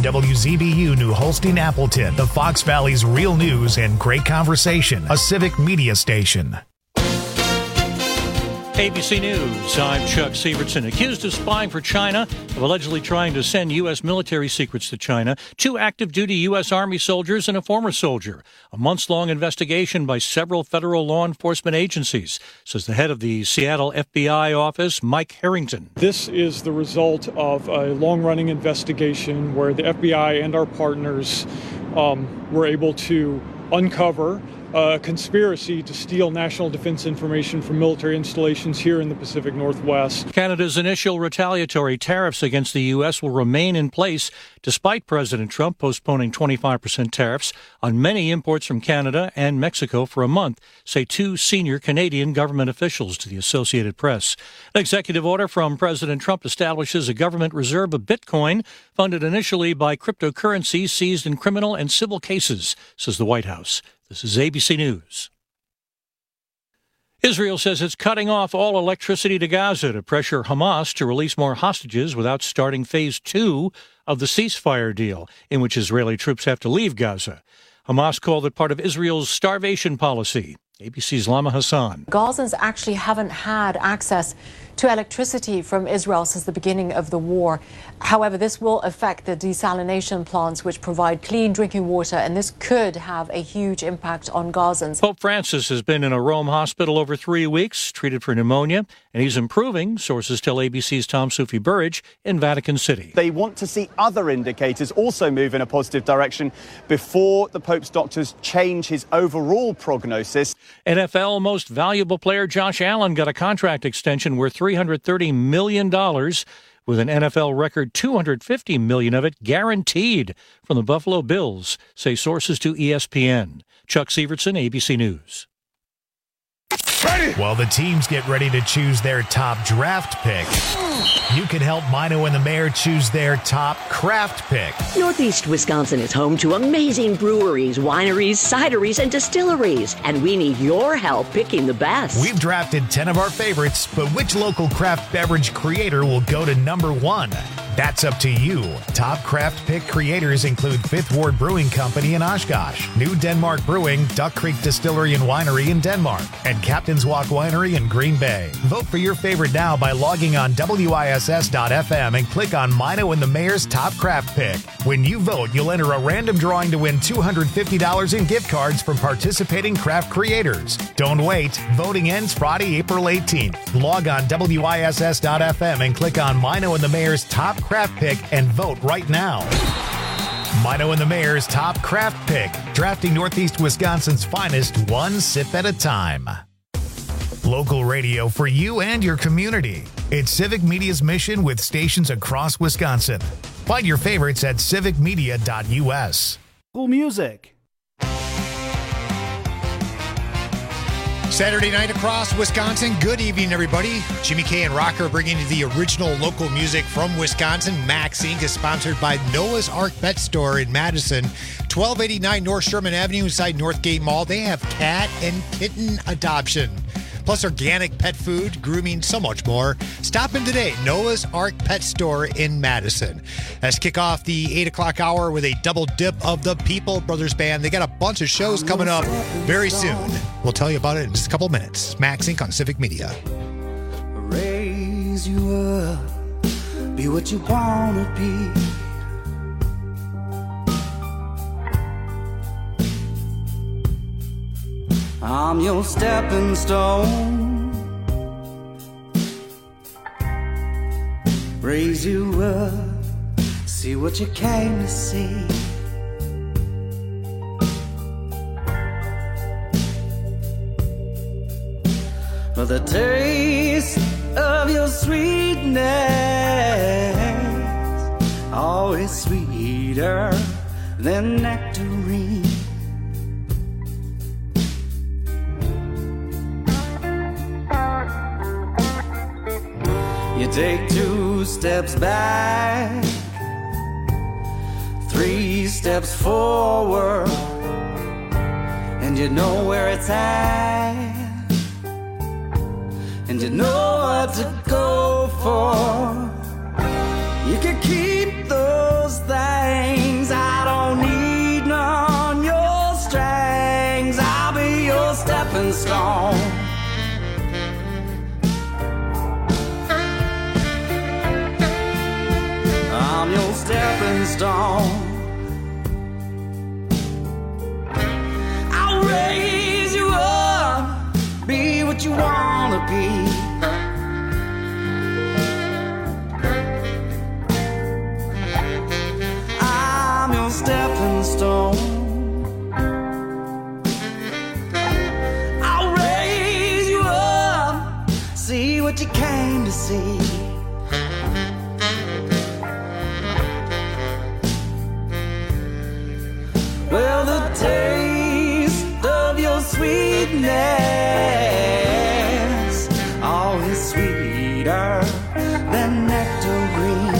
WZBU New Holstein Appleton, the Fox Valley's real news and great conversation, a civic media station. ABC News, I'm Chuck Sievertson. Accused of spying for China, of allegedly trying to send U.S. military secrets to China, 2 active-duty U.S. Army soldiers and a former soldier. A months-long investigation by several federal law enforcement agencies, says the head of the Seattle FBI office, Mike Harrington. This is the result of a long-running investigation where the FBI and our partners were able to uncover a conspiracy to steal national defense information from military installations here in the Pacific Northwest. Canada's initial retaliatory tariffs against the U.S. will remain in place despite President Trump postponing 25% tariffs on many imports from Canada and Mexico for a month, say 2 senior Canadian government officials to the Associated Press. An executive order from President Trump establishes a government reserve of Bitcoin funded initially by cryptocurrencies seized in criminal and civil cases, says the White House. This is ABC News. Israel says it's cutting off all electricity to Gaza to pressure Hamas to release more hostages without starting phase 2 of the ceasefire deal, in which Israeli troops have to leave Gaza. Hamas called it part of Israel's starvation policy. ABC's Lama Hassan. Gazans actually haven't had access to electricity from Israel since the beginning of the war. However, this will affect the desalination plants which provide clean drinking water, and this could have a huge impact on Gazans. Pope Francis has been in a Rome hospital over 3 weeks, treated for pneumonia, and he's improving, sources tell ABC's Tom Sufi Burridge in Vatican City. They want to see other indicators also move in a positive direction before the Pope's doctors change his overall prognosis. NFL most valuable player Josh Allen got a contract extension worth $330 million, with an NFL record $250 million of it guaranteed from the Buffalo Bills, say sources to ESPN. Chuck Sievertson, ABC News. While the teams get ready to choose their top draft pick, you can help Mino and the Mayor choose their top craft pick. Northeast Wisconsin is home to amazing breweries, wineries, cideries, and distilleries, and we need your help picking the best. We've drafted 10 of our favorites, but which local craft beverage creator will go to number 1? That's up to you. Top craft pick creators include Fifth Ward Brewing Company in Oshkosh, New Denmark Brewing, Duck Creek Distillery and Winery in Denmark, and Captain's Walk Winery in Green Bay. Vote for your favorite now by logging on WISS.FM and click on Mino and the Mayor's Top Craft Pick. When you vote, you'll enter a random drawing to win $250 in gift cards from participating craft creators. Don't wait. Voting ends Friday, April 18th. Log on WISS.FM and click on Mino and the Mayor's Top Craft Pick and vote right now. Mino and the Mayor's Top Craft Pick, drafting Northeast Wisconsin's finest one sip at a time. Local radio for you and your community. It's Civic Media's mission with stations across Wisconsin. Find your favorites at civicmedia.us. Cool music. Saturday night across Wisconsin. Good evening, everybody. Jimmy K and Rocker bringing you the original local music from Wisconsin. Max Inc. is sponsored by Noah's Ark Pet Store in Madison, 1289 North Sherman Avenue inside Northgate Mall. They have cat and kitten adoption, plus organic pet food, grooming, so much more. Stop in today, Noah's Ark Pet Store in Madison. Let's kick off the 8 o'clock hour with a double dip of the People Brothers Band. They got a bunch of shows coming up very soon. We'll tell you about it in just a couple minutes. Max Inc. on Civic Media. Raise you up, be what you want to be. I'm your stepping stone. Raise you up, see what you came to see. For the taste of your sweetness, always sweeter than nectarine. You take 2 steps back, 3 steps forward, and you know where it's at, and you know what to go for. You can keep those things stepping stone. I'll raise you up, be what you wanna be. I'm your stepping stone. I'll raise you up, see what you came to see. Well, the taste of your sweetness, oh, is sweeter than nectarine.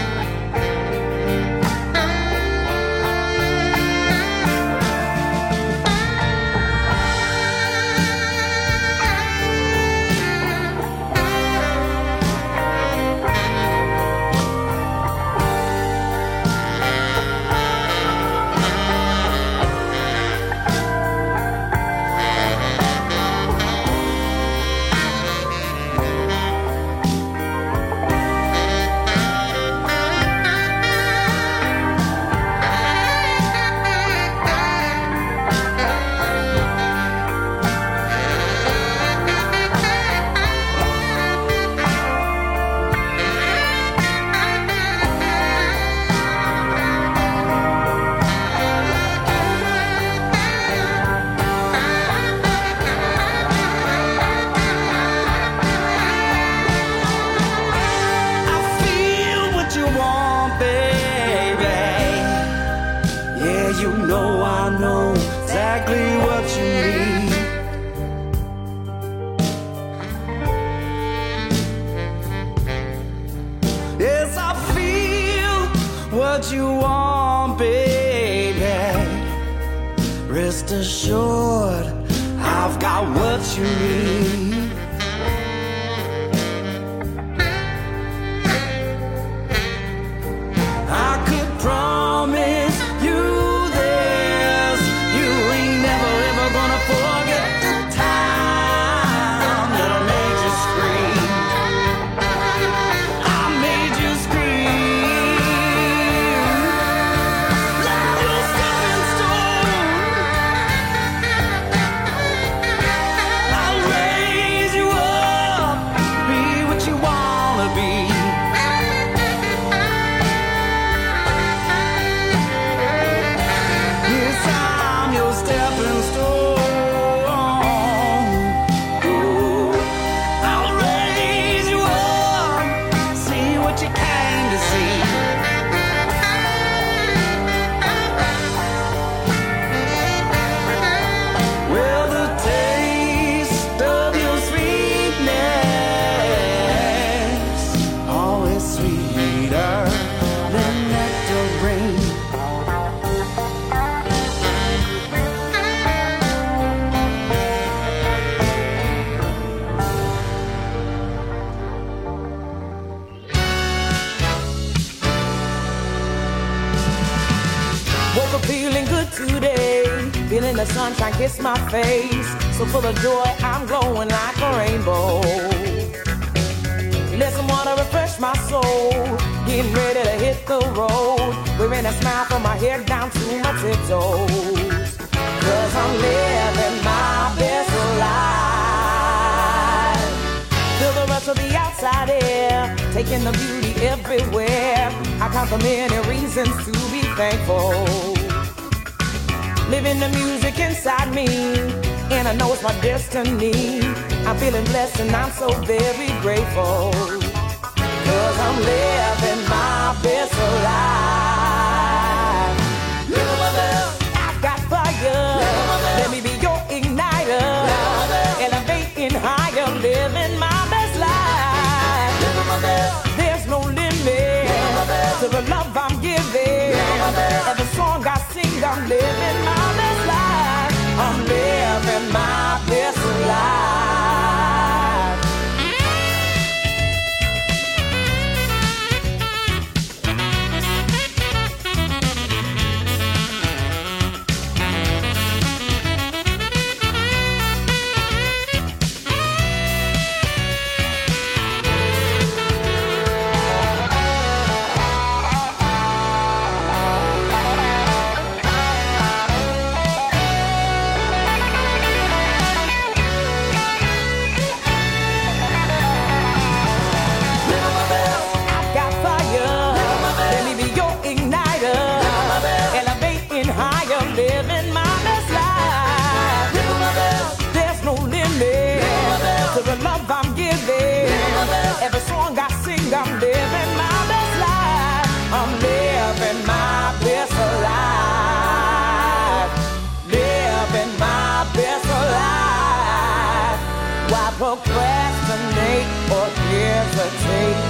What you want, baby. Rest assured, I've got what you need. I could promise you this, you ain't never ever gonna forget the time that I made you scream. I made you scream. Feeling the sunshine kiss my face, so full of joy I'm glowing like a rainbow. Let some water refresh my soul, getting ready to hit the road, wearing a smile from my hair down to my tiptoes. Cause I'm living my best life. Feel the rush of the outside air, taking the beauty everywhere. I count the many reasons to be thankful. Living the music inside me, and I know it's my destiny. I'm feeling blessed and I'm so very grateful. Cause I'm living my best life. Living my best. I've got fire. Let me be your igniter. Elevating higher, living my best life. Living my best. There's no limit to the love I'm giving. Every song I sing, I'm living my best life. I'm living my best life.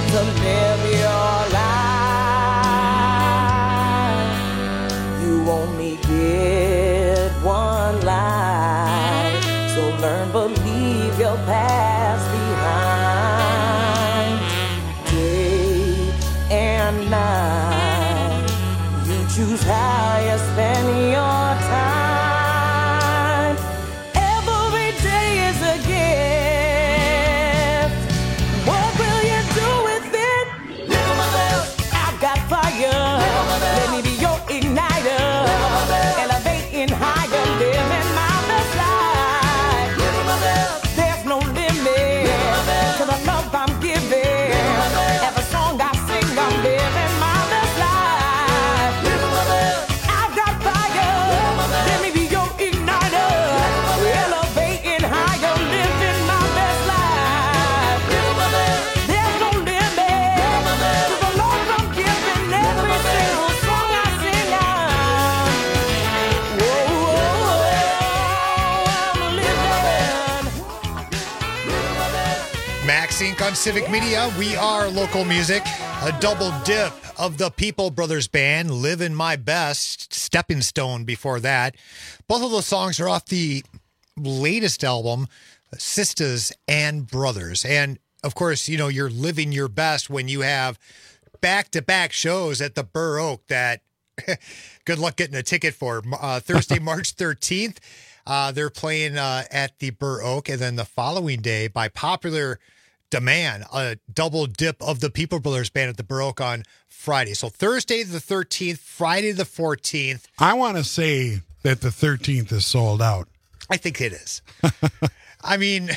to live your life. You only get one life, so learn, believe your past behind. Day and night, you choose how you spend your time. Every day is a gift. What will you do with it? I've got fire. Let me be your igniter. Elevating higher, living my best life. There's no limit to the love I'm giving. Every song I sing, I'm living my best life. I've got fire. Let me be your igniter. Elevating higher, living my best life. There's no limit to the love I'm giving. Every single song I sing, Max Inc. on Civic Media. We are local music. A double dip of the People Brothers Band, Living My Best, Stepping Stone before that. Both of those songs are off the latest album, Sisters and Brothers. And, of course, you know, you're living your best when you have back-to-back shows at the Burr Oak that good luck getting a ticket for. Thursday, March 13th, they're playing at the Burr Oak. And then the following day, by popular demand, a double dip of the People Brothers Band at the Burr Oak on Friday. So Thursday the 13th, Friday the 14th. I want to say that the 13th is sold out. I think it is. I mean,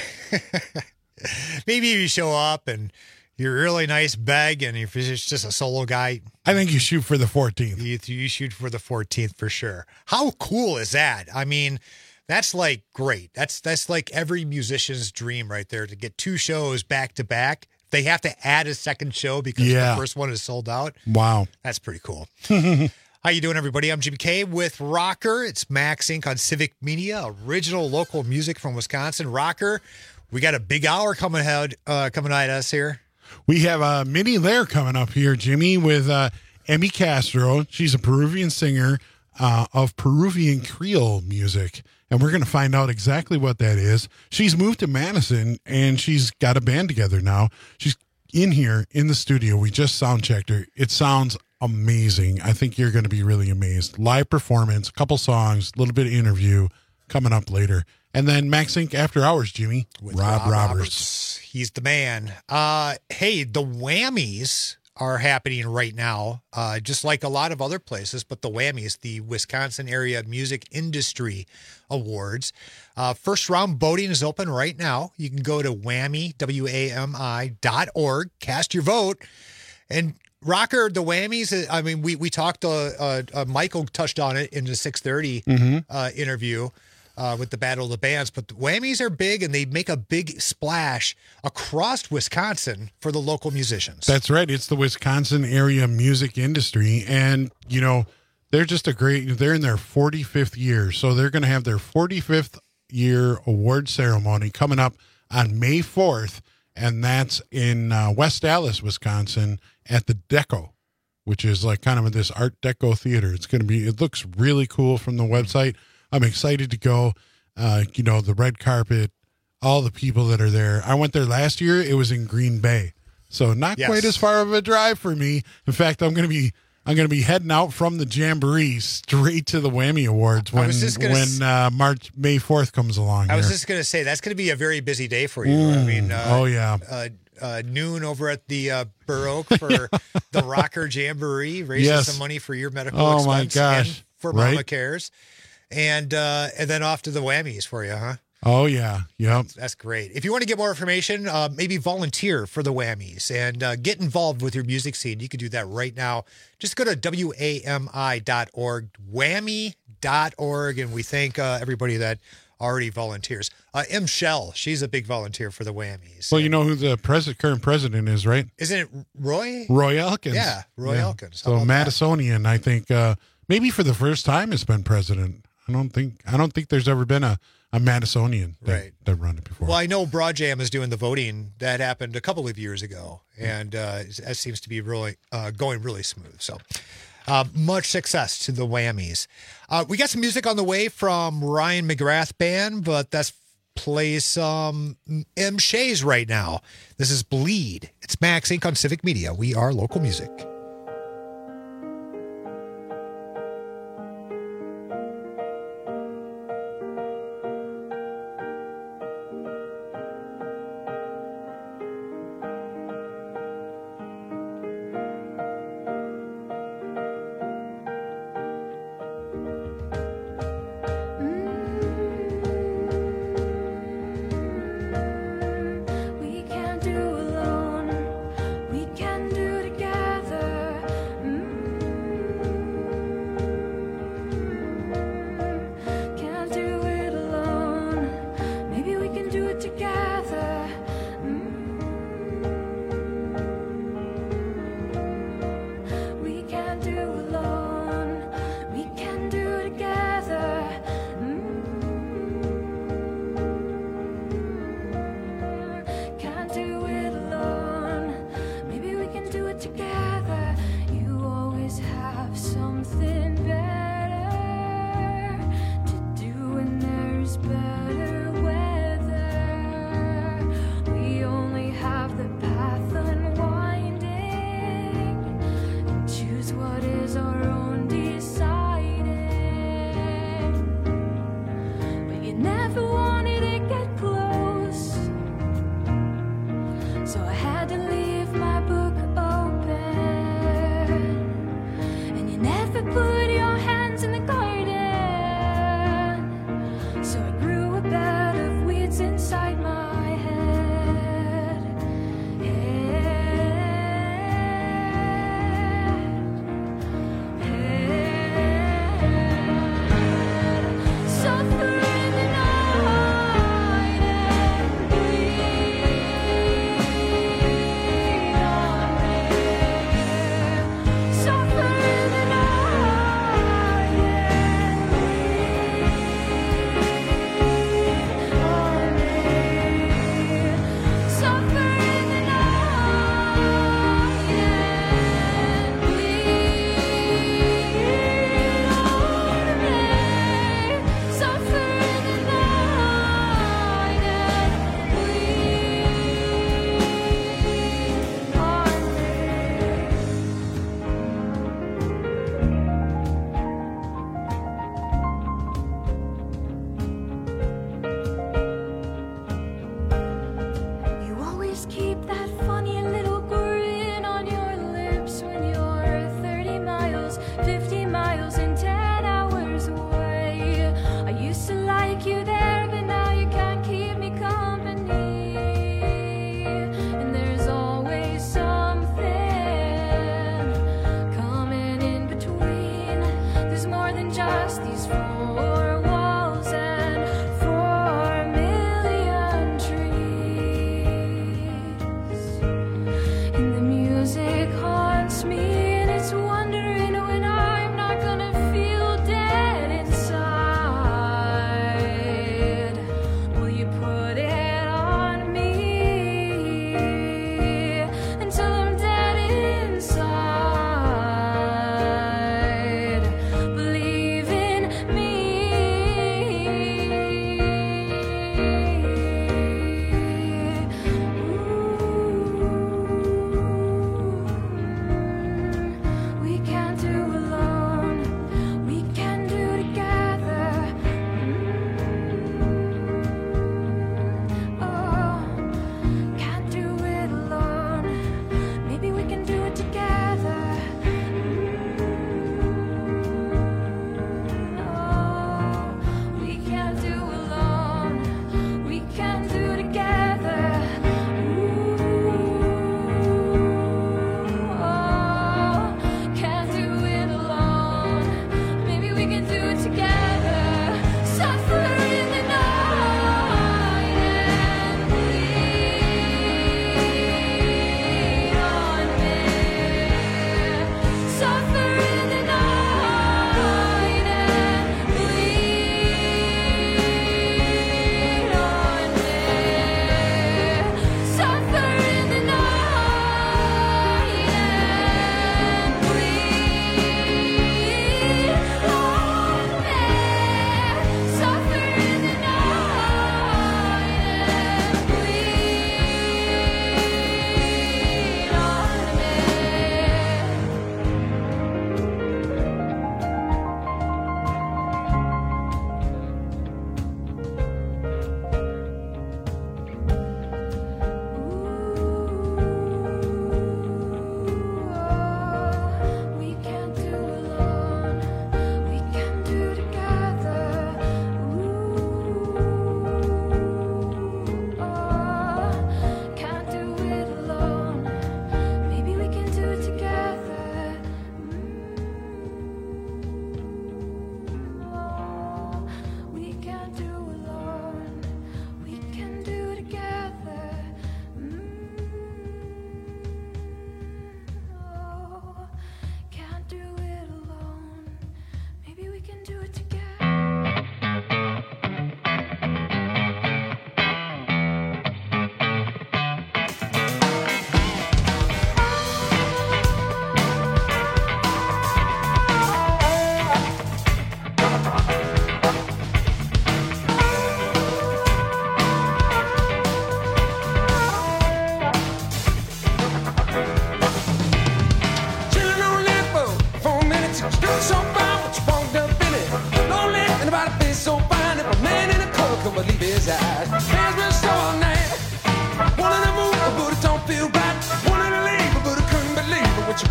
maybe you show up and you're really nice beg, and if it's just a solo guy, I think you shoot for the 14th. You shoot for the 14th for sure. How cool is that? I mean, that's like great. That's like every musician's dream right there, to get two shows back to back. They have to add a second show because the first one is sold out. Wow. That's pretty cool. How you doing, everybody? I'm Jimmy K with Rocker. It's Max Inc. on Civic Media, original local music from Wisconsin. Rocker, we got a big hour coming at us here. We have a mini lair coming up here, Jimmy, with Emmy Castro. She's a Peruvian singer of Peruvian Creole music, and we're going to find out exactly what that is. She's moved to Madison, and she's got a band together now. She's in here in the studio. We just sound checked her. It sounds amazing. I think you're going to be really amazed. Live performance, a couple songs, a little bit of interview coming up later. And then Max Inc. After Hours, Jimmy, with Rob Roberts. He's the man. Hey, the Whammies are happening right now, just like a lot of other places, but the Whammies, the Wisconsin Area Music Industry Awards. First round voting is open right now. You can go to whammy.org, cast your vote. And Rocker, the Whammies, I mean, we talked, Michael touched on it in the 6:30 interview with the Battle of the Bands, but the Whammies are big, and they make a big splash across Wisconsin for the local musicians. That's right. It's the Wisconsin Area Music Industry, and, you know, they're just they're in their 45th year, so they're going to have their 45th year award ceremony coming up on May 4th, and that's in West Allis, Wisconsin, at the Deco, which is like kind of this Art Deco theater. It looks really cool from the website. I'm excited to go. You know, the red carpet, all the people that are there. I went there last year. It was in Green Bay, so not quite as far of a drive for me. In fact, I'm going to be heading out from the Jamboree straight to the Whammy Awards when May 4th comes along. I was just going to say, that's going to be a very busy day for you. I mean, noon over at the Burr Oak for the Rocker Jamboree, raising some money for your medical expense. My gosh. And for Mama Cares. And then off to the Whammies for you, huh? Oh, yeah. Yep. That's great. If you want to get more information, maybe volunteer for the Whammies and get involved with your music scene, you can do that right now. Just go to wami.org, whammy.org, and we thank everybody that already volunteers. M. Shell, she's a big volunteer for the Whammies. Well, you know who the current president is, right? Isn't it Roy? Roy Elkins. Yeah, Roy Elkins. So Madisonian, I think, maybe for the first time has been president. I don't think there's ever been a Madisonian Right. that run it before. Well, I know Broad Jam is doing the voting. That happened a couple of years ago, and that seems to be really going really smooth. So much success to the Whammies. We got some music on the way from Ryan McGrath Band, but that's plays some M. Shays right now. This is Bleed. It's Max Inc. on Civic Media. We are local music. We can do alone, we can do together.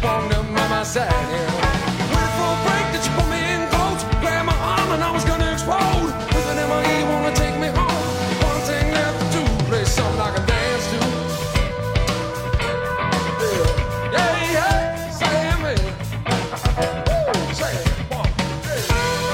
walked up by my side, yeah. Waited for a break that you put me in close. Grabbed my arm and I was gonna explode. Looking at my ear, you wanna take me home. One thing left to do, play something like a dance to. Yeah, yeah, say it, man. Woo, say it, one, hey.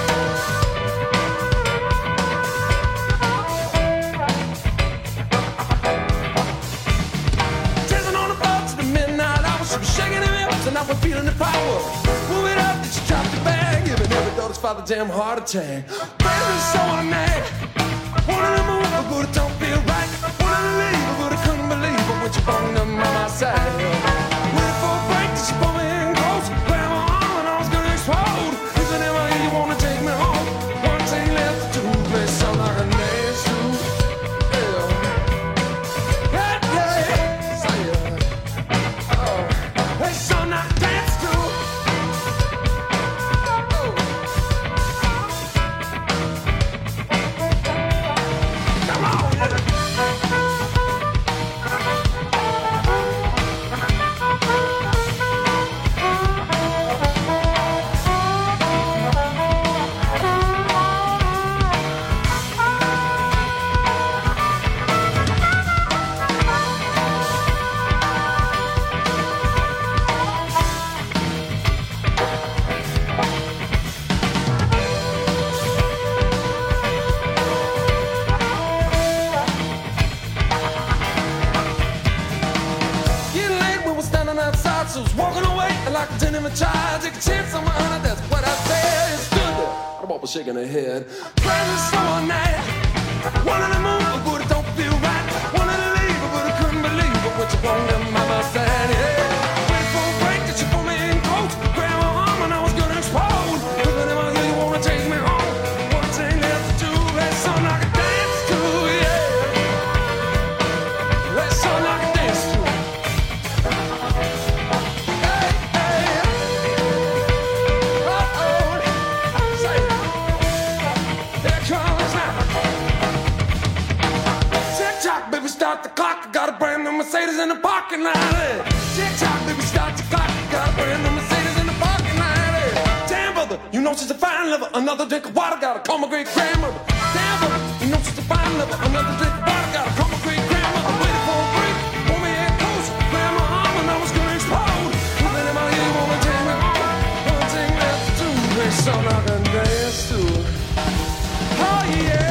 Dancing on the floor to the midnight hour, she was shaking her hips and I was feeling the power. Move it up, then she dropped the bag, giving every daughter's father damn heart attack. Baby, so I'm mad. Wanted to move, but it don't feel right. Wanted to leave, but I couldn't believe it when you phoned up by my side. Waited for a break, then she pulled me in close. Grabbed my arm and I was gonna explode. Listen in my ear, you wanna take me home. One thing left to do, play something like a dance to. Yeah, yeah, yeah, say it. Oh, play something like a dance to. Come on, yeah. Getting late, we were standing outside, so I was walking away like a ten of a child. Take a chance on my honor, that's what I said. It stood there, the ball was shaking her head. Crazy summer night, wanted to move, but it don't feel right. Wanted to leave, but I couldn't believe it when you walked up by my side. Yeah, waited for a break, that you put me in close. Grabbed my arm and I was gonna explode. Looking at my ear, you wanna take me home. One thing left to do, let something like a dance to, yeah. Let something like a dance to. Hey, hey, uh-oh, say it. There comes now. Tick-tock, baby, start the clock. I got a brand new Mercedes in the parking lot. Hey. Tick-tock, baby, start the clock. I got a brand new Mercedes in the parking lot. Hey. Damn, brother, you know she's a fine lover. Another drink of water, gotta call my great grandmother. Damn, brother, you know she's a fine lover. Another drink of water, gotta call my great grandmother. Waited for a break, pulled me in close. Grabbed my arm and I was gonna explode. Looking at my ear, wanna take me home. One thing left to do, play something I can dance to. Oh yeah,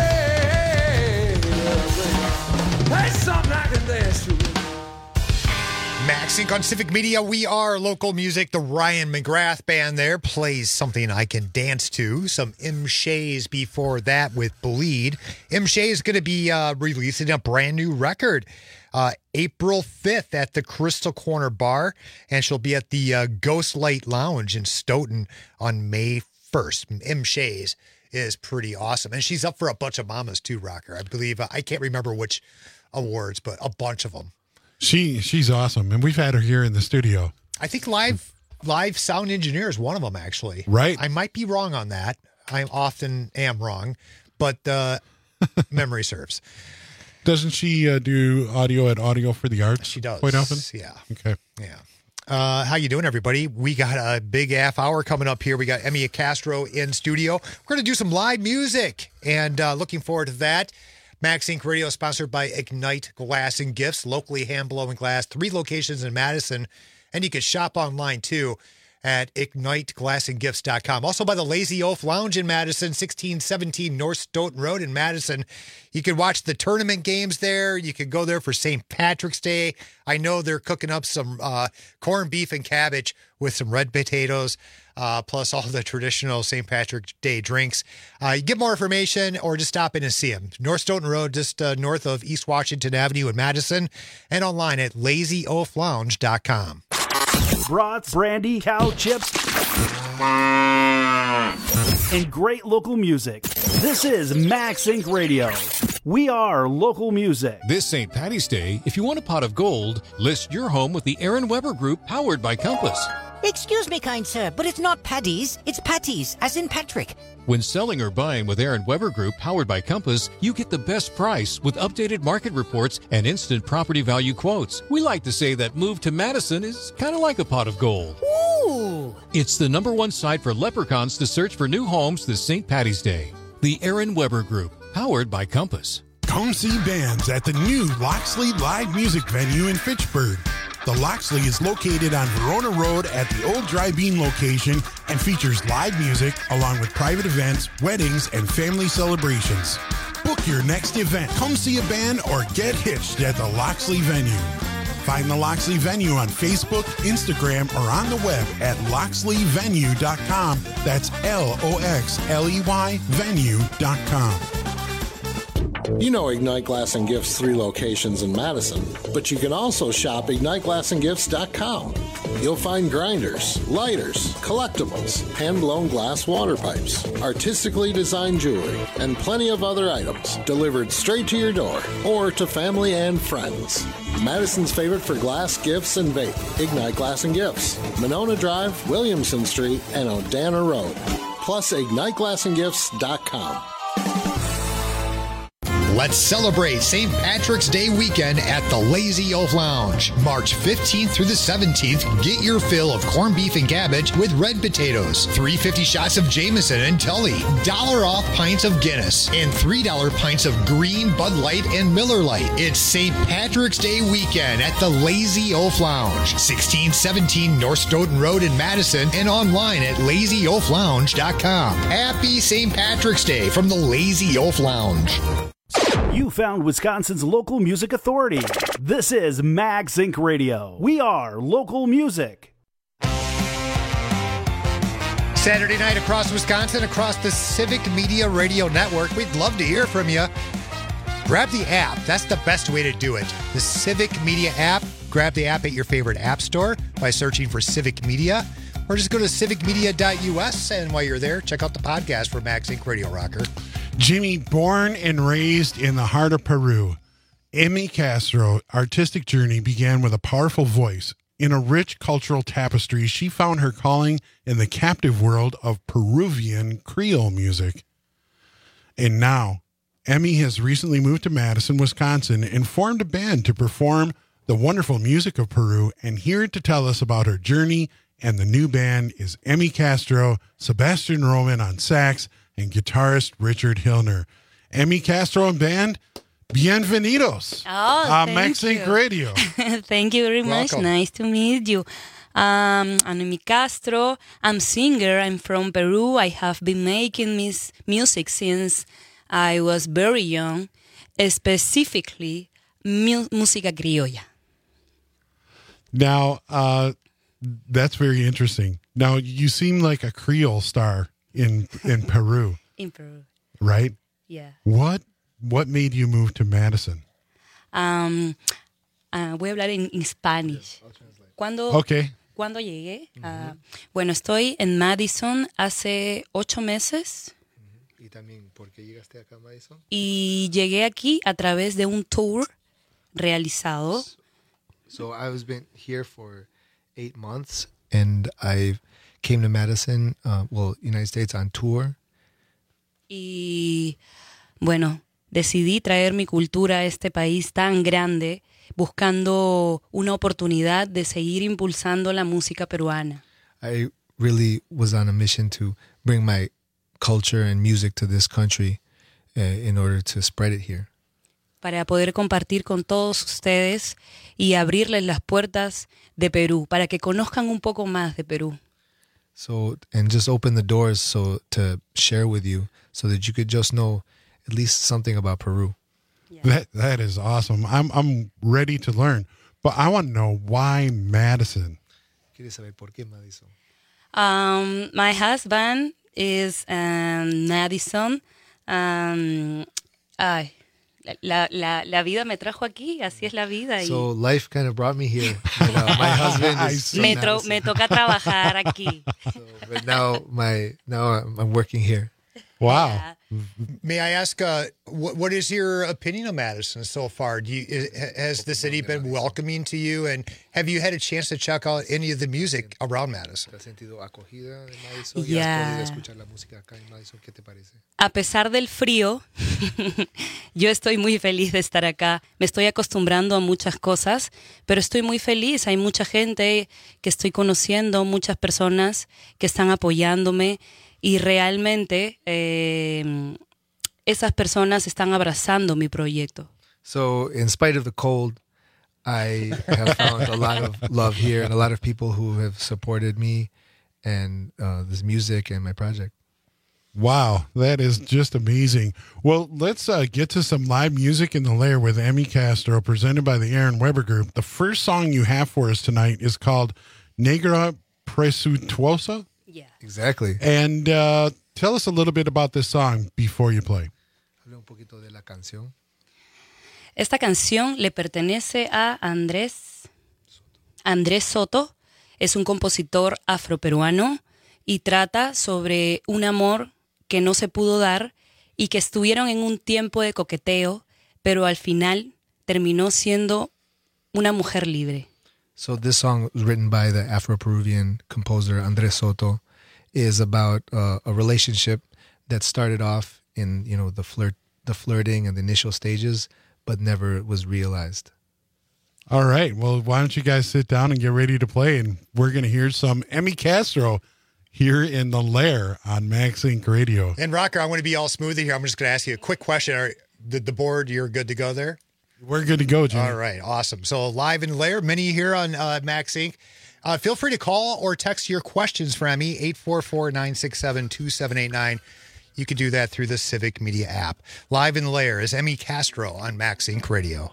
play something I can dance to. Max Inc. on Civic Media. We are local music. The Ryan McGrath Band there plays something I can dance to. Some M. Shays before that with Bleed. M. Shay is going to be releasing a brand new record April 5th at the Crystal Corner Bar, and she'll be at the Ghost Light Lounge in Stoughton on May 1st. M. Shays is pretty awesome. And she's up for a bunch of mamas too, Rocker. I believe, I can't remember which awards, but a bunch of them. She's awesome, and we've had her here in the studio. I think live sound engineer is one of them, actually. Right. I might be wrong on that. I often am wrong, but memory serves. Doesn't she do audio at Audio for the Arts? She does. Quite often? Yeah. Okay. Yeah. How you doing, everybody? We got a big half hour coming up here. We got Emmy Castro in studio. We're going to do some live music, and looking forward to that. Max Inc. Radio, sponsored by Ignite Glass and Gifts, locally hand-blowing glass, 3 locations in Madison, and you can shop online, too, at igniteglassandgifts.com. Also by the Lazy Oaf Lounge in Madison, 1617 North Stoughton Road in Madison. You can watch the tournament games there. You can go there for St. Patrick's Day. I know they're cooking up some corned beef and cabbage with some red potatoes, plus all the traditional St. Patrick's Day drinks. You get more information or just stop in and see them. North Stoughton Road, just north of East Washington Avenue in Madison, and online at lazyoaflounge.com. Brats, brandy, cow chips, and great local music. This is Max Inc. Radio. We are local music. This St. Paddy's Day, if you want a pot of gold, list your home with the Aaron Weber Group, powered by Compass. Excuse me, kind sir, but it's not Paddy's, it's Patty's, as in Patrick. When selling or buying with Aaron Weber Group, powered by Compass, you get the best price with updated market reports and instant property value quotes. We like to say that move to Madison is kind of like a pot of gold. Ooh! It's the #1 site for leprechauns to search for new homes this St. Patty's Day. The Aaron Weber Group, powered by Compass. Come see bands at the new Loxley Live Music Venue in Fitchburg. The Loxley is located on Verona Road at the old Dry Bean location and features live music along with private events, weddings, and family celebrations. Book your next event, come see a band, or get hitched at the Loxley venue. Find the Loxley venue on Facebook, Instagram, or on the web at loxleyvenue.com. That's LOXLEY venue.com. You know Ignite Glass and Gifts' 3 locations in Madison, but you can also shop IgniteGlassandGifts.com. You'll find grinders, lighters, collectibles, hand-blown glass water pipes, artistically designed jewelry, and plenty of other items delivered straight to your door or to family and friends. Madison's favorite for glass, gifts, and vape, Ignite Glass and Gifts, Monona Drive, Williamson Street, and Odana Road. Plus, IgniteGlassandGifts.com. Let's celebrate St. Patrick's Day weekend at the Lazy Oaf Lounge. March 15th through the 17th, get your fill of corned beef and cabbage with red potatoes, $3.50 shots of Jameson and Tully, $1 off pints of Guinness, and $3 pints of green Bud Light and Miller Lite. It's St. Patrick's Day weekend at the Lazy Oaf Lounge, 1617 North Stoughton Road in Madison, and online at lazyoaflounge.com. Happy St. Patrick's Day from the Lazy Oaf Lounge. You found Wisconsin's local music authority. This is Mag Zinc Radio. We are local music. Saturday night across Wisconsin, across the Civic Media Radio Network. We'd love to hear from you. Grab the app. That's the best way to do it. The Civic Media app. Grab the app at your favorite app store by searching for Civic Media, or just go to civicmedia.us, and while you're there, check out the podcast for Mag Zinc Radio Rocker. Jimmy, born and raised in the heart of Peru, Emmy Castro's artistic journey began with a powerful voice. In a rich cultural tapestry, she found her calling in the captive world of Peruvian Creole music. And now, Emmy has recently moved to Madison, Wisconsin, and formed a band to perform the wonderful music of Peru. And here to tell us about her journey and the new band is Emmy Castro, Sebastian Roman on sax, and guitarist Richard Hillner. Emmy Castro and band, bienvenidos. Thank Mag Zinc Radio. Thank you very much. Welcome. Nice to meet you. I'm Emmy Castro. I'm singer. I'm from Peru. I have been making music since I was very young, specifically música criolla. Now, that's very interesting. Now, you seem like a Creole star in Peru. In Peru. Right? Yeah. What made you move to Madison? Voy a hablar en Spanish. Cuando llegué, bueno, estoy en Madison hace 8 meses. ¿Y también por qué llegaste acá a Madison? Y llegué aquí a través de un tour realizado. So I've been here for 8 months, and I came to Madison, United States, on tour. Y bueno, decidí traer mi cultura a este país tan grande, buscando una oportunidad de seguir impulsando la música peruana. I really was on a mission to bring my culture and music to this country in order to spread it here. Para poder compartir con todos ustedes y abrirles las puertas de Perú, para que conozcan un poco más de Perú. So, and just open the doors to share with you, so that you could just know at least something about Peru. Yeah. That is awesome. I'm ready to learn, but I want to know why Madison. ¿Quieres saber por qué Madison? My husband is Madison. La vida me trajo aquí, así es la vida. So life kind of brought me here. But, my husband is from Madison. Me toca trabajar aquí. But now I'm working here. Wow. Yeah. May I ask, what is your opinion of Madison so far? Has the city been welcoming to you, and have you had a chance to check out any of the music around Madison? Yeah. A pesar del frío, yo estoy muy feliz de estar acá. Me estoy acostumbrando a muchas cosas, pero estoy muy feliz. Hay mucha gente que estoy conociendo, muchas personas que están apoyándome. Y realmente esas personas están abrazando mi proyecto. So, in spite of the cold, I have found a lot of love here and a lot of people who have supported me and this music and my project. Wow, that is just amazing. Well, let's get to some live music in the Lair with Emmy Castro, presented by the Aaron Weber Group. The first song you have for us tonight is called Negra Presuntuosa. Yeah. Exactly. And tell us a little bit about this song before you play. Habla un poquito de la canción. Esta canción le pertenece a Andrés Soto. Es un compositor afroperuano y trata sobre un amor que no se pudo dar y que estuvieron en un tiempo de coqueteo, pero al final terminó siendo una mujer libre. So this song was written by the Afro-Peruvian composer Andrés Soto. Is about a relationship that started off in the flirting and the initial stages, but never was realized. All right. Well, why don't you guys sit down and get ready to play, and we're going to hear some Emmy Castro here in the Lair on Max Inc. Radio. And Rocker, I want to be all smooth here. I'm just going to ask you a quick question. The board, you're good to go there? We're good to go, Jimmy. All right, awesome. So live in the Lair, many here on Max Inc. Feel free to call or text your questions for Emmy, 844-967-2789. You can do that through the Civic Media app. Live in the Lair is Emmy Castro on Max Inc. Radio.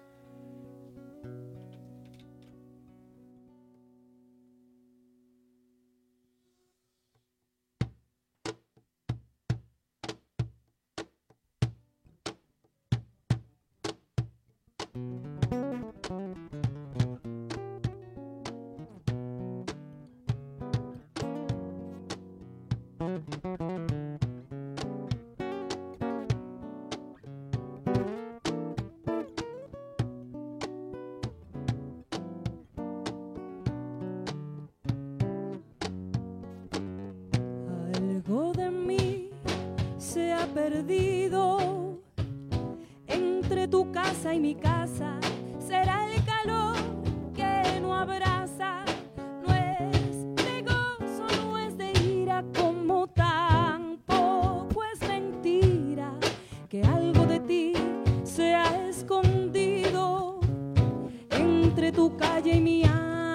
Algo de mí se ha perdido entre tu casa y mi casa. Será el calor que no abraza. No es de gozo, no es de ira, como tampoco es mentira que algo de ti se ha escondido entre tu calle y mi alma.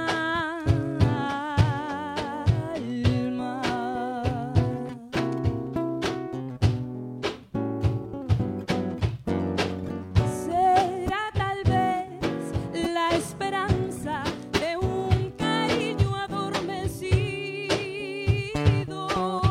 Será tal vez la esperanza de un cariño adormecido.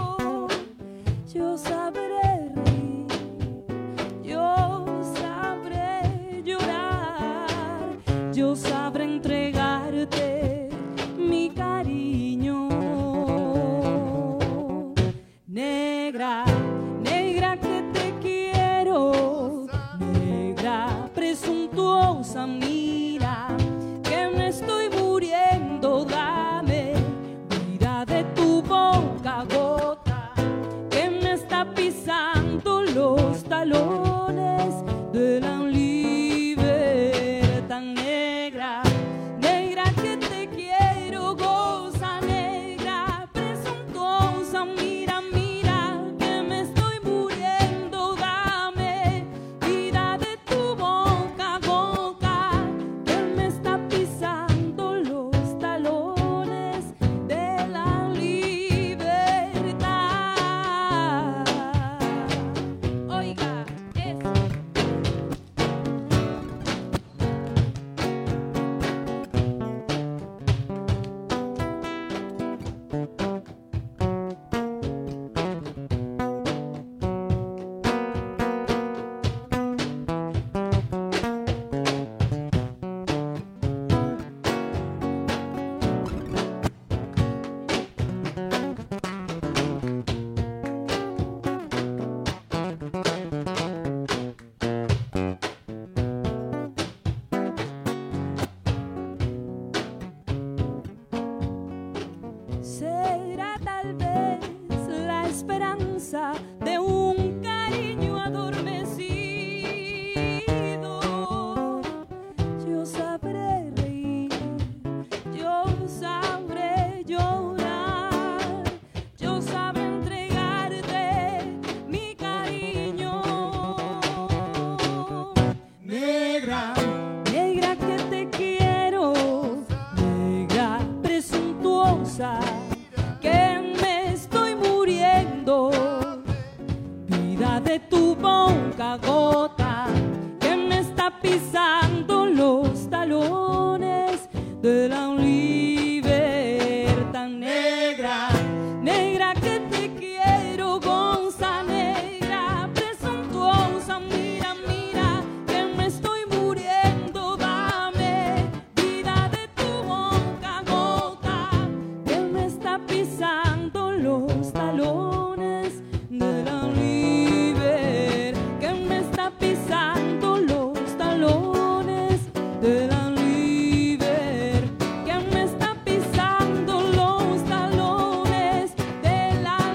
Yo sabré reír, yo sabré llorar, yo sabré entregarte mi cariño. Negra, negra que te quiero, negra presuntuosa, mira que me estoy muriendo, dame vida de tu boca, gota que me está pisando los talones de la libertad. Negra, negra que te quiero, goza, negra presuntuosa, mira, mira que me presa de un cariño adormecido. Yo sabré reír, yo sabré llorar, yo sabré entregarte mi cariño. Negra, negra que te quiero, negra presuntuosa, que me estoy muriendo. Vida de tu boca gota, que me está pisando los talones de la libertad. Negra, negra que te quiero, gonza, negra presuntuosa. Mira, mira, que me estoy muriendo. Dame vida de tu boca gota, que me está pisando los talones de la libertad, que me está pisando los talones de la libertad, que me está pisando los talones de la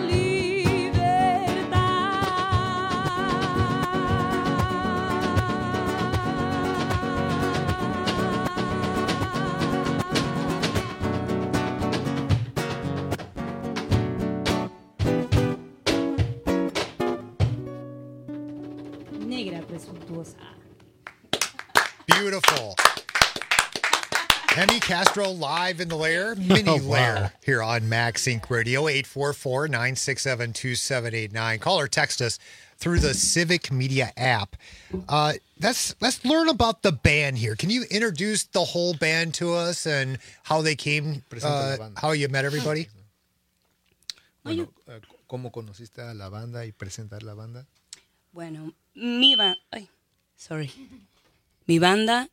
libertad. Negra presuntuosa. Beautiful. Hemi Castro live in the lair, mini Oh, wow. lair here on Max Inc. Radio, 844-967-2789. Call or text us through the Civic Media app. Let's learn about the band here. Can you introduce the whole band to us and how they came, how you met everybody? Bueno, ¿cómo conociste a la banda y presentar la banda? Bueno, mi banda,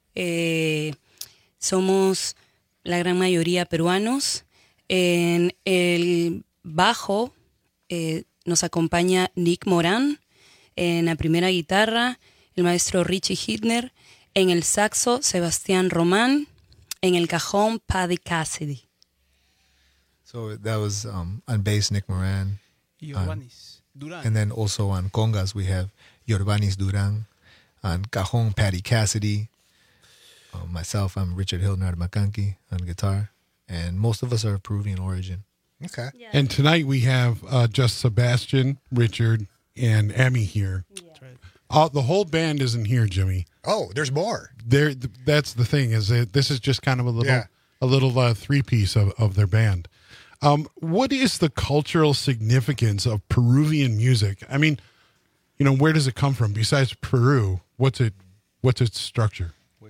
somos la gran mayoría peruanos. En el bajo nos acompaña Nick Morán, en la primera guitarra el maestro Richie Hitner, en el saxo Sebastián Román, en el cajón Paddy Cassidy. So that was on bass Nick Moran. Yorbanis Duran. And then also on congas we have Yorbanis Duran. On cajon, Paddy Cassidy. Myself, I'm Richard Hildner Makanki on guitar. And most of us are of Peruvian origin. Okay. Yeah. And tonight we have just Sebastian, Richard, and Emmy here. Yeah. The whole band isn't here, Jimmy. Oh, there's more. That's the thing, is that this is just kind of a little three-piece of their band. What is the cultural significance of Peruvian music? I mean, where does it come from? Besides Peru, what's its structure?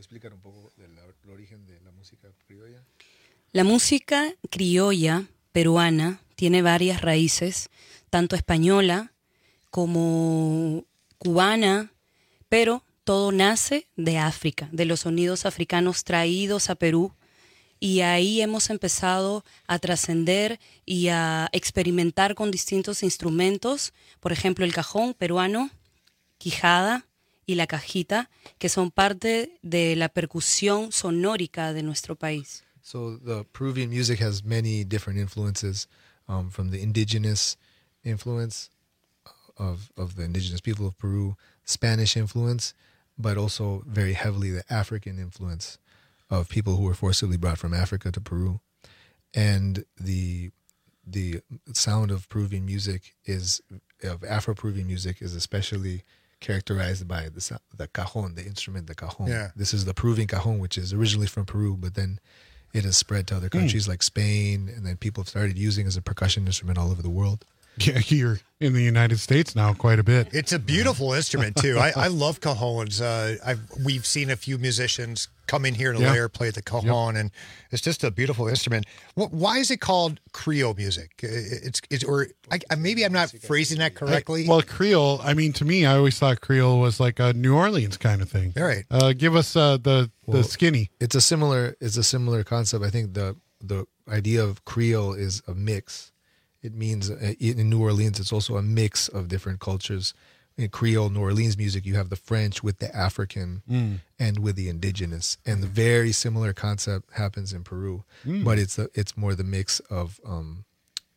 La música criolla peruana tiene varias raíces, tanto española como cubana, pero todo nace de África, de los sonidos africanos traídos a Perú, y ahí hemos empezado a trascender y a experimentar con distintos instrumentos, por ejemplo el cajón peruano, quijada y la cajita, que son parte de la percusión sonórica de nuestro país. So the Peruvian music has many different influences, from the indigenous influence of the indigenous people of Peru, Spanish influence, but also very heavily the African influence of people who were forcibly brought from Africa to Peru. And the sound of Peruvian music of Afro-Peruvian music is especially characterized by the cajon, the instrument, the cajon. Yeah. This is the Peruvian cajon, which is originally from Peru, but then it has spread to other countries like Spain, and then people have started using it as a percussion instrument all over the world. Yeah, here in the United States now quite a bit. It's a beautiful instrument, too. I love cajons. We've seen a few musicians come in here to layer play the cajon, and it's just a beautiful instrument. Why is it called Creole music? Maybe I'm not phrasing that correctly. Well, Creole, I mean, to me, I always thought Creole was like a New Orleans kind of thing. All right. Give us the skinny. It's a similar concept. I think the idea of Creole is a mix. It means in New Orleans, it's also a mix of different cultures. In Creole, New Orleans music, you have the French with the African and with the indigenous. And the very similar concept happens in Peru, but it's more the mix of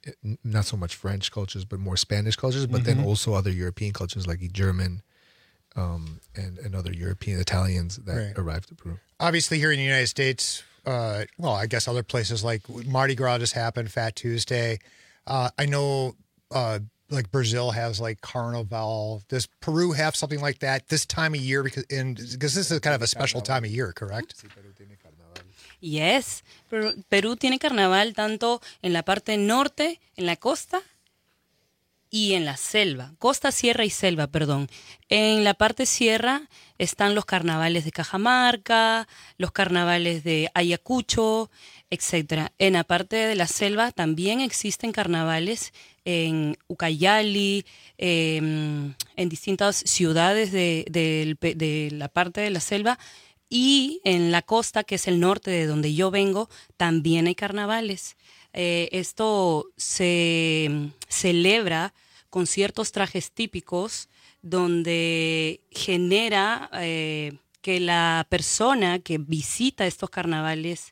not so much French cultures, but more Spanish cultures, but then also other European cultures like German and other European Italians that arrived to Peru. Obviously, here in the United States, well, I guess other places like Mardi Gras just happened, Fat Tuesday. I know like Brazil has like Carnival. Does Peru have something like that this time of year? Because this is kind of a special time of year, correct? Yes, Perú tiene carnaval tanto en la parte norte, en la costa, y en la selva. Costa, sierra y selva, perdón. En la parte sierra están los carnavales de Cajamarca, los carnavales de Ayacucho, etc. En la parte de la selva también existen carnavales en Ucayali, en distintas ciudades de la parte de la selva. Y en la costa, que es el norte de donde yo vengo, también hay carnavales. Esto se celebra con ciertos trajes típicos donde genera que la persona que visita estos carnavales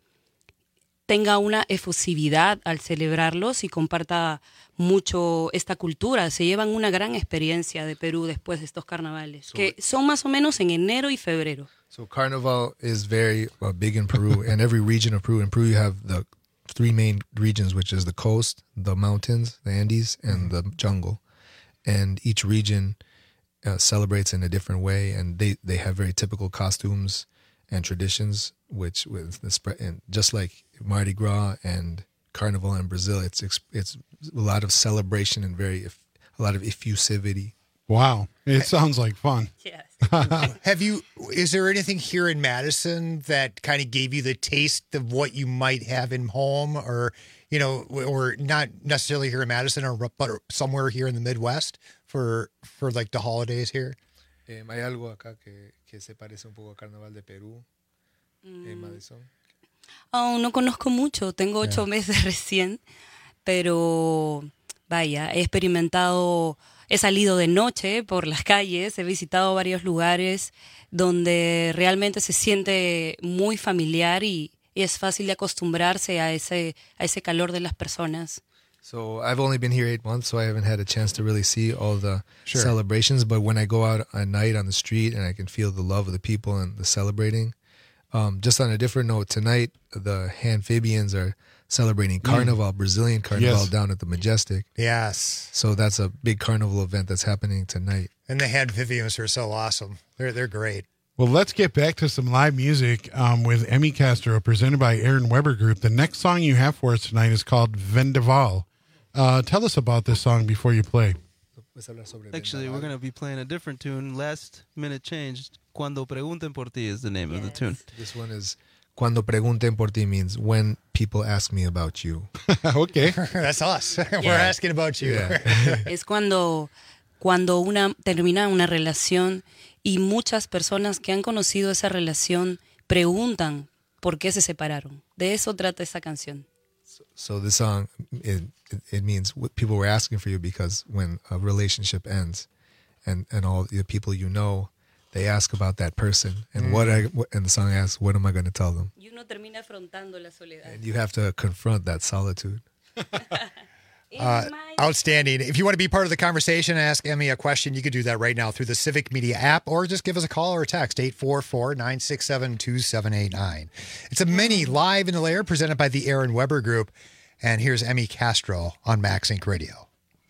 tenga una efusividad al celebrarlos y comparta mucho esta cultura. Se llevan una gran experiencia de Perú después de estos carnavales, que son más o menos en enero y febrero. So Carnival is very big in Peru, and every region of Peru. In Peru, you have the three main regions, which is the coast, the mountains, the Andes, and the jungle. And each region celebrates in a different way, and they have very typical costumes and traditions, which with the spread, and just like Mardi Gras and Carnival in Brazil, it's a lot of celebration and a lot of effusivity. Wow, it sounds like fun. Yes. Is there anything here in Madison that kind of gave you the taste of what you might have in home, or, you know, or not necessarily here in Madison, but somewhere here in the Midwest for like the holidays here? Hay algo acá que se parece un poco al Carnaval de Perú en Madison. No conozco mucho, tengo 8 meses recién, pero vaya, he experimentado. He salido de noche por las calles, he visitado varios lugares donde realmente se siente muy familiar y es fácil de acostumbrarse a ese calor de las personas. So I've only been here 8 months, so I haven't had a chance to really see all the celebrations. But when I go out at night on the street and I can feel the love of the people and the celebrating. Just on a different note, tonight the Amphibians are celebrating Carnival, Brazilian Carnival down at the Majestic. Yes. So that's a big carnival event that's happening tonight. And the Amphibians are so awesome. They're great. Well, let's get back to some live music with Emmy Castro, presented by Aaron Weber Group. The next song you have for us tonight is called Vendaval. Tell us about this song before you play. Actually, we're going to be playing a different tune. Last minute change. Cuando pregunten por ti is the name of the tune. This one is Cuando pregunten por ti, means when people ask me about you. Okay. That's us. We're asking about you. Yeah. Es cuando termina una relación y muchas personas que han conocido esa relación preguntan por qué se separaron. De eso trata esa canción. So this song, it means what people were asking for you, because when a relationship ends and all the people you know, they ask about that person. And and the song asks, what am I going to tell them? Y uno termina afrontando la soledad. And you have to confront that solitude. Outstanding. If you want to be part of the conversation and ask Emmy a question, you can do that right now through the Civic Media app, or just give us a call or a text, 844-967-2789. It's a mini live in the layer presented by the Aaron Weber Group. And here's Emmy Castro on Max Inc. Radio.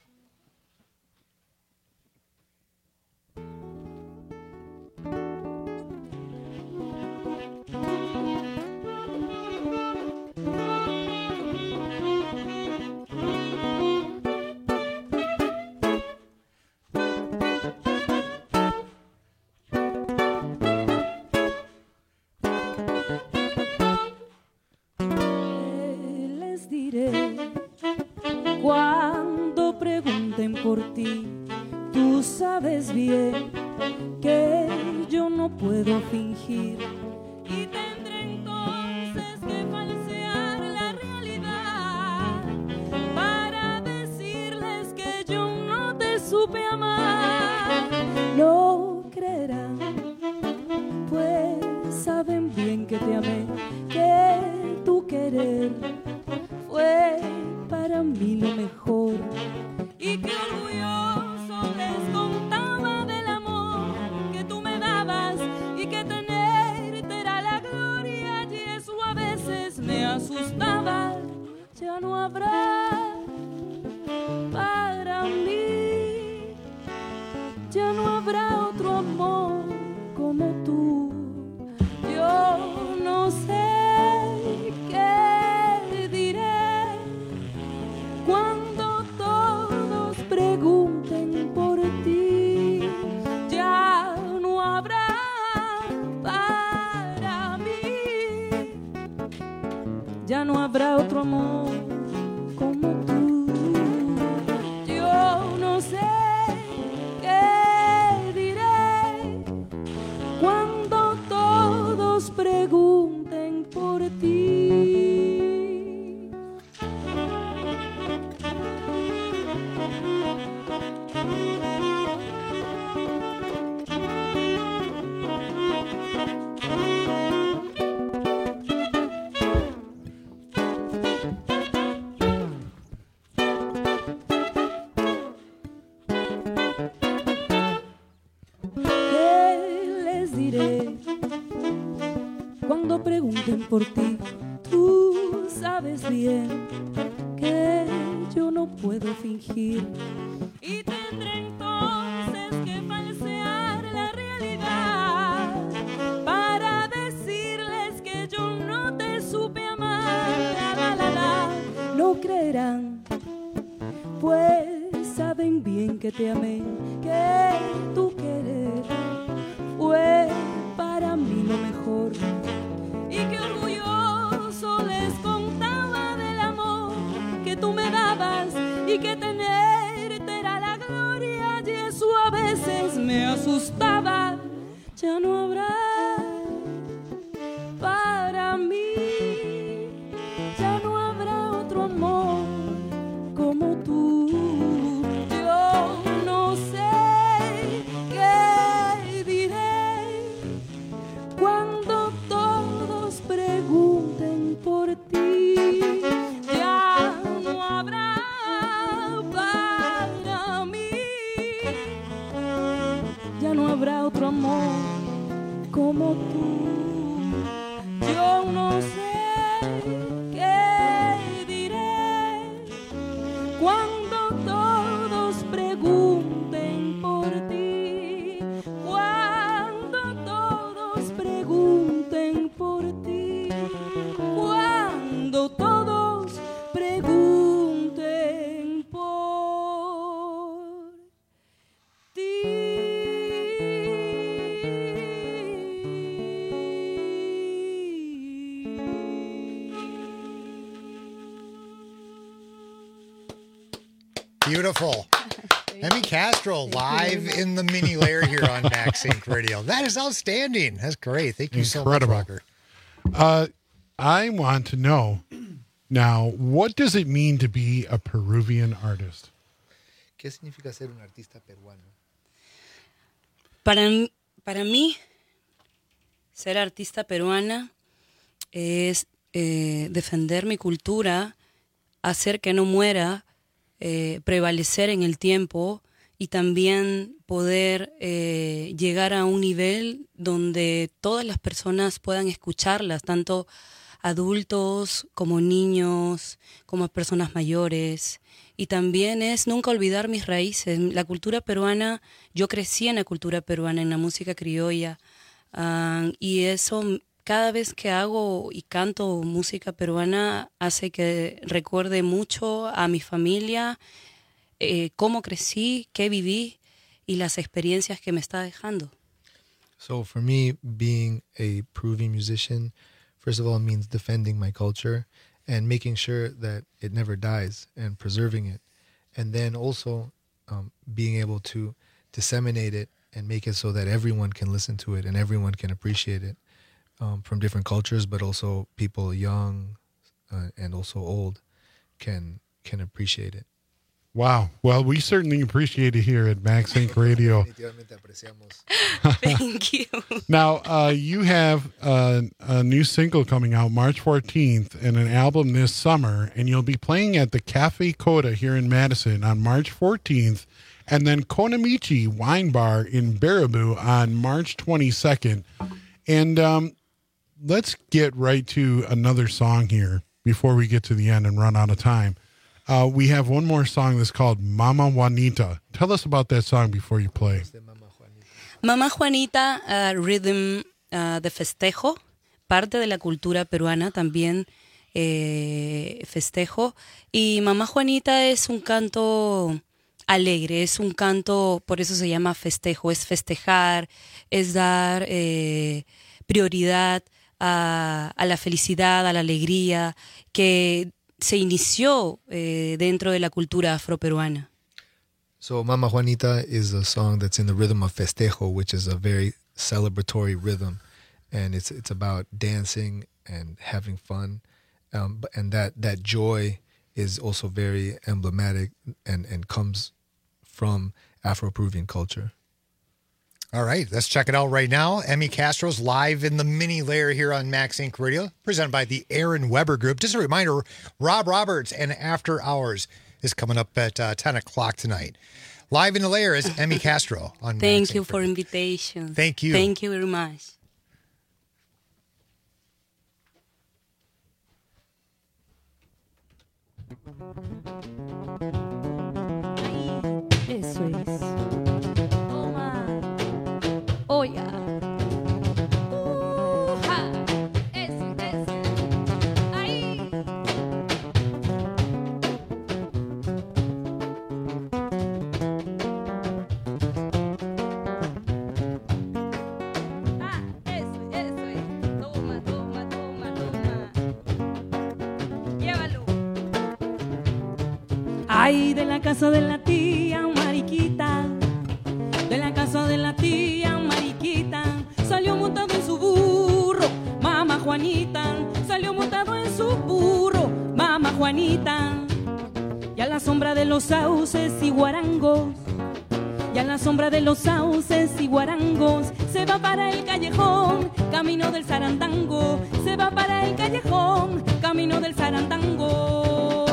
Cuando pregunten por ti, tú sabes bien que yo no puedo fingir y tendré entonces que falsear la realidad para decirles que yo no te supe amar. No creerán, pues saben bien que te amé, que tu querer fue para mí ya no habrá otro amor como tú. Yo no sé qué diré cuando todos pregunten por ti. Ya no habrá para mí, ya no habrá otro amor como tú. Yo no sé qué diré cuando todos pregunten por ti. ¿Qué les diré cuando pregunten por ti? Tú sabes bien que yo no puedo fingir y tendré entonces que falsear la realidad para decirles que yo no te supe amar. No creerán, pues saben bien que te amé, que tu querer fue para mí lo mejor y que orgulloso les contaba del amor que tú me dabas y que tenerte era la gloria, y eso a veces me asustaba. Ya no habrá para mí, ya no habrá otro amor como tú. Yo no sé qué diré cuando todos pregunten por ti. Ya no habrá para mí, ya no habrá otro amor como tú. Yo no sé qué diré cuando todos pregunten por ti, cuando todos pregunten por ti, cuando todos pregunten por Beautiful. Emmy Castro live in the mini layer here on MaxSync Radio. That is outstanding. That's great. Thank you so much, Rocker. I want to know now, what does it mean to be a Peruvian artist? ¿Qué significa ser un artista peruano? Para mí, ser artista peruana es defender mi cultura, hacer que no muera, prevalecer en el tiempo y también poder llegar a un nivel donde todas las personas puedan escucharlas, tanto adultos como niños, como personas mayores. Y también es nunca olvidar mis raíces. La cultura peruana, yo crecí en la cultura peruana, en la música criolla, y eso cada vez que hago y canto música peruana hace que recuerde mucho a mi familia, cómo crecí, qué viví y las experiencias que me está dejando. So for me, being a Peruvian musician, first of all, means defending my culture and making sure that it never dies and preserving it. And then also being able to disseminate it and make it so that everyone can listen to it and everyone can appreciate it, from different cultures, but also people young and also old can appreciate it. Wow. Well, we certainly appreciate it here at MaxSync Radio. Thank you. Now, you have a new single coming out March 14th and an album this summer, and you'll be playing at the Cafe Coda here in Madison on March 14th, and then Konamichi Wine Bar in Baraboo on March 22nd. And let's get right to another song here before we get to the end and run out of time. We have one more song that's called Mama Juanita. Tell us about that song before you play. Mama Juanita, rhythm de festejo, parte de la cultura peruana también, festejo. Y Mamá Juanita es un canto alegre, es un canto, por eso se llama festejo, es festejar, es dar prioridad a la felicidad, a la alegría que se inició dentro de la cultura afroperuana. So Mama Juanita is a song that's in the rhythm of festejo, which is a very celebratory rhythm, and it's about dancing and having fun, and that joy is also very emblematic and comes from Afro-Peruvian culture. All right, let's check it out right now. Emmy Castro's live in the mini layer here on Max Inc. Radio, presented by the Aaron Weber Group. Just a reminder, Rob Roberts and After Hours is coming up at 10 o'clock tonight. Live in the layer is Emmy Castro on Thank Max you Inc. for invitation. Thank you. Thank you very much. Eso es. Toma. Oiga. Ja. Eso, eso. Ahí. Ah, eso es. Toma, toma, toma, toma. Llévalo. Ay, de la casa de la tía Mariquita, de la casa de la tía Mariquita, salió montado en su burro, Mamá Juanita, salió montado en su burro, Mamá Juanita, y a la sombra de los sauces y guarangos, y a la sombra de los sauces y guarangos, se va para el callejón, camino del zarandango, se va para el callejón, camino del zarandango.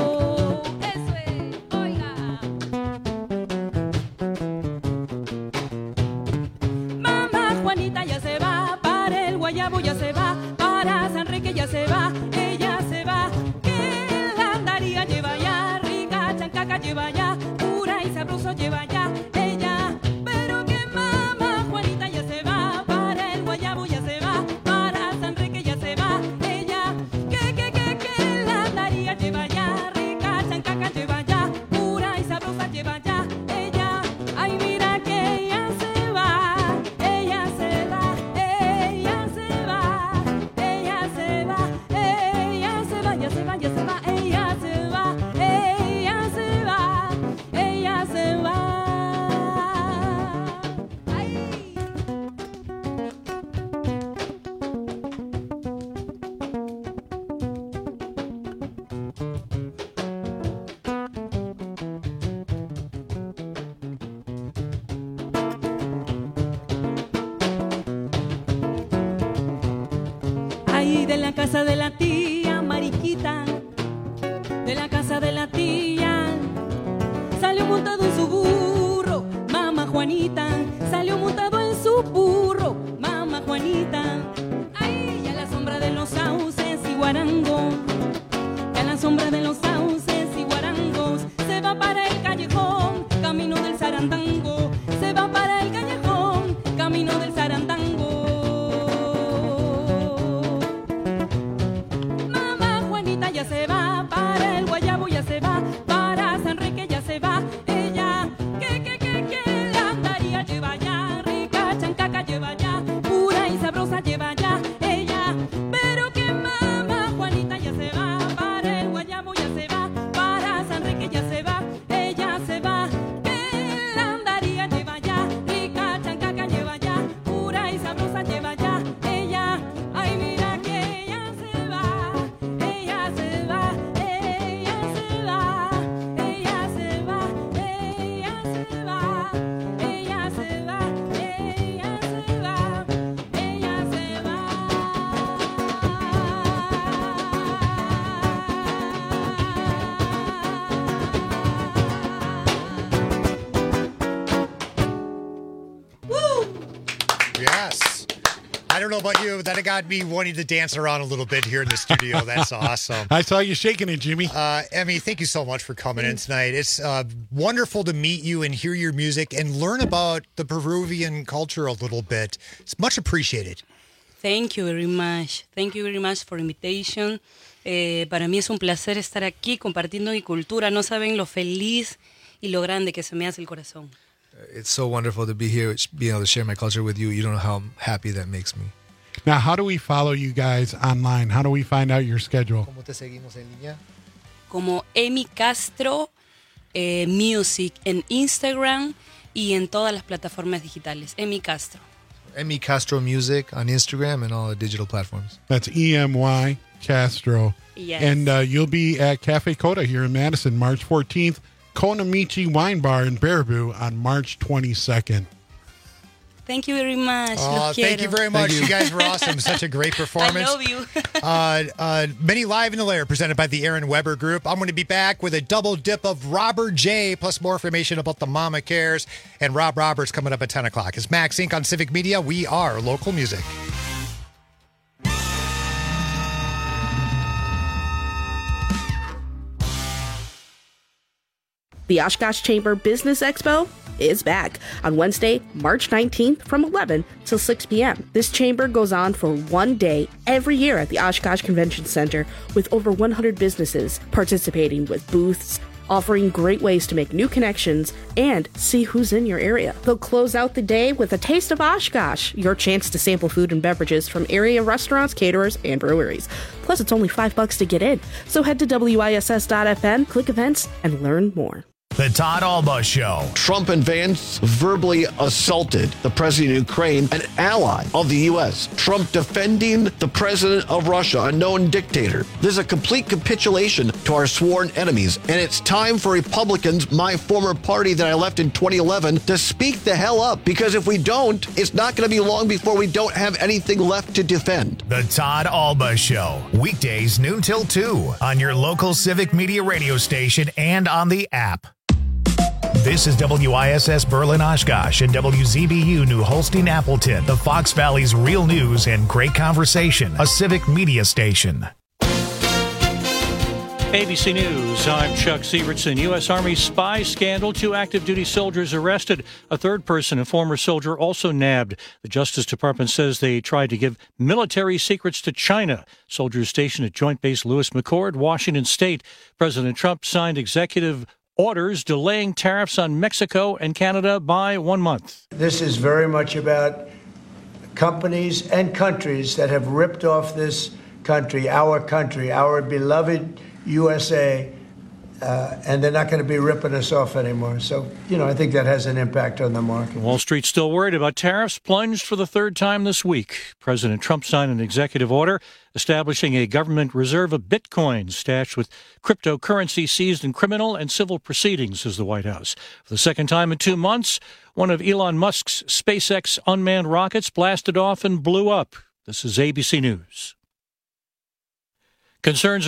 Juanita ya se va para el Guayabo, ya se va para San Enrique, ya se va, ella se va, que la andaría lleva ya, rica chancaca lleva ya, pura y sabroso lleva ya, ella, pero que Mamá Juanita ya se va para el Guayabo, ya se va para San Enrique, ya se va, ella, que la andaría lleva ya, rica chancaca lleva ya, pura y sabrosa lleva ya, ella, ay mira que ella se va. Ella se va, ella se va, ella se va, ella se va, ya se va, ya se va, ella se va, ella se va, ella se va. Ay. Ay, de la casa de la tía Mariquita, de la casa de la tía, salió montado en su burro, Mamá Juanita, salió montado en su burro, Mamá Juanita. Ay, y a la sombra de los sauces y guarangos, y a la sombra de los sauces y guarangos, se va para el callejón, camino del zarandango, se va para el callejón, camino del zarandango. Ya se va para el Guayabo, ya se va para San Enrique, ya se va ella, que la andaría lleva ya, rica chancaca lleva ya, pura y sabrosa lleva ya, ella, pero que Mamá Juanita ya se va para el Guayabo, ya se va para San Enrique, ya se va, ella se va, que la andaría lleva ya, rica chancaca lleva ya, pura y sabrosa lleva ya, ella, ay mira que ella se va. Ella se va, ella se va, ella se va, ella se va, ella se va, ella se va, ella se va. Yes. I don't know about you, but that got me wanting to dance around a little bit here in the studio. That's awesome. I saw you shaking it, Jimmy. Emmy, thank you so much for coming in tonight. It's wonderful to meet you and hear your music and learn about the Peruvian culture a little bit. It's much appreciated. Thank you very much. Thank you very much for invitation. Para mí es un placer estar aquí compartiendo mi cultura. No saben lo feliz y lo grande que se me hace el corazón. It's so wonderful to be here, being able to share my culture with you. You don't know how happy that makes me. Now, how do we follow you guys online? How do we find out your schedule? ¿Cómo te seguimos en línea? Como Emi Castro Music en Instagram y en todas las plataformas digitales. Emi Castro. Emi Castro Music on Instagram and all the digital platforms. That's EMY Castro. Yes. And you'll be at Cafe Coda here in Madison, March 14th. Konamichi Wine Bar in Baraboo on March 22nd. Thank you very much. Thank you very much. You guys were awesome. Such a great performance. I love you. Many Live in the Lair presented by the Aaron Weber Group. I'm going to be back with a double dip of Robert J, plus more information about the Mama Cares. And Rob Roberts coming up at 10 o'clock. It's Max Inc. on Civic Media. We are local music. The Oshkosh Chamber Business Expo is back on Wednesday, March 19th from 11 till 6 p.m. This chamber goes on for one day every year at the Oshkosh Convention Center with over 100 businesses participating with booths, offering great ways to make new connections and see who's in your area. They'll close out the day with a Taste of Oshkosh, your chance to sample food and beverages from area restaurants, caterers, and breweries. Plus, it's only $5 to get in. So head to WISS.FM, click events, and learn more. The Todd Alba Show. Trump and Vance verbally assaulted the president of Ukraine, an ally of the U.S. Trump defending the president of Russia, a known dictator. This is a complete capitulation to our sworn enemies. And it's time for Republicans, my former party that I left in 2011, to speak the hell up. Because if we don't, it's not going to be long before we don't have anything left to defend. The Todd Alba Show. Weekdays noon till 2 on your local Civic Media radio station and on the app. This is WISS Berlin Oshkosh and WZBU New Holstein Appleton, the Fox Valley's real news and great conversation, a Civic Media station. ABC News, I'm Chuck Sievertson. U.S. Army spy scandal, 2 active duty soldiers arrested. A third person, a former soldier, also nabbed. The Justice Department says they tried to give military secrets to China. Soldiers stationed at Joint Base Lewis McChord, Washington State. President Trump signed executive orders delaying tariffs on Mexico and Canada by 1 month. This is very much about companies and countries that have ripped off this country, our beloved USA, and they're not going to be ripping us off anymore. So, I think that has an impact on the market. Wall Street's still worried about tariffs, plunged for the third time this week. President Trump signed an executive order establishing a government reserve of Bitcoin stashed with cryptocurrency seized in criminal and civil proceedings, says the White House. For the second time in 2 months, one of Elon Musk's SpaceX unmanned rockets blasted off and blew up. This is ABC News. Concerns